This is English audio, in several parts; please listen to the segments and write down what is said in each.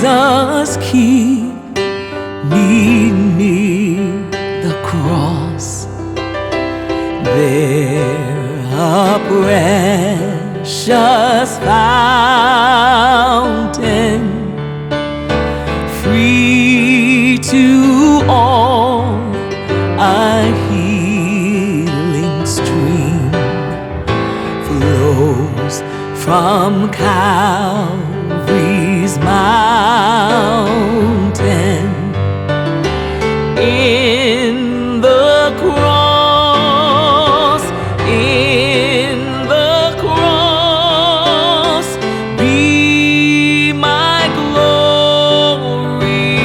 Jesus, keep me near the cross. There a precious fountain, free to all, a healing stream flows from Calvary's mountain. In the cross, in the cross, be my glory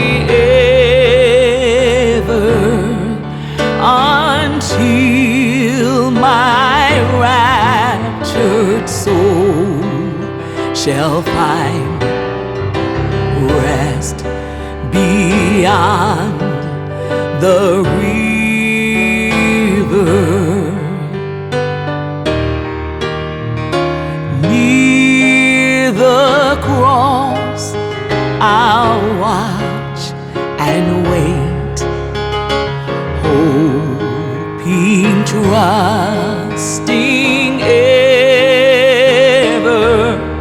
ever, until my raptured soul shall find rest beyond the river. Near the cross I'll watch and wait, hoping, trusting ever,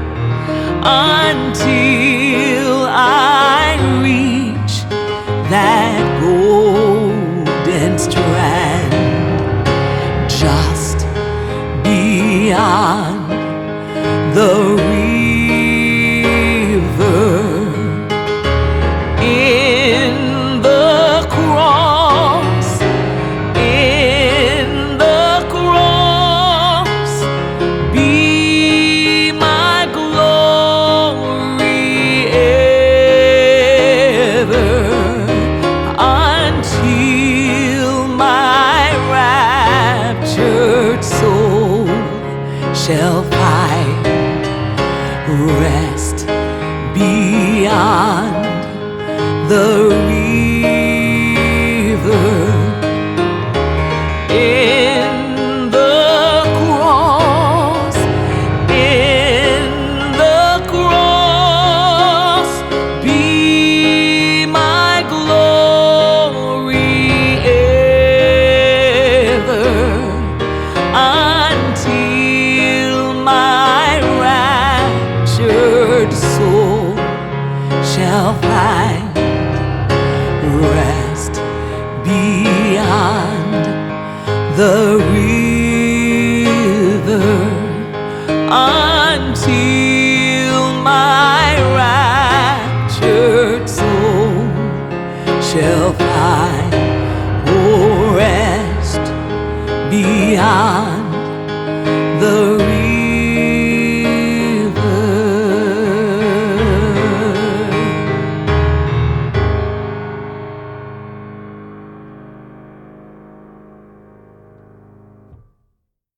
until I reach that golden strand just beyond the river. In the cross, in the cross, be my glory ever, until my raptured soul shall find rest beyond the river. In the cross, in the cross, be my glory ever, until my raptured soul shall find rest beyond the river.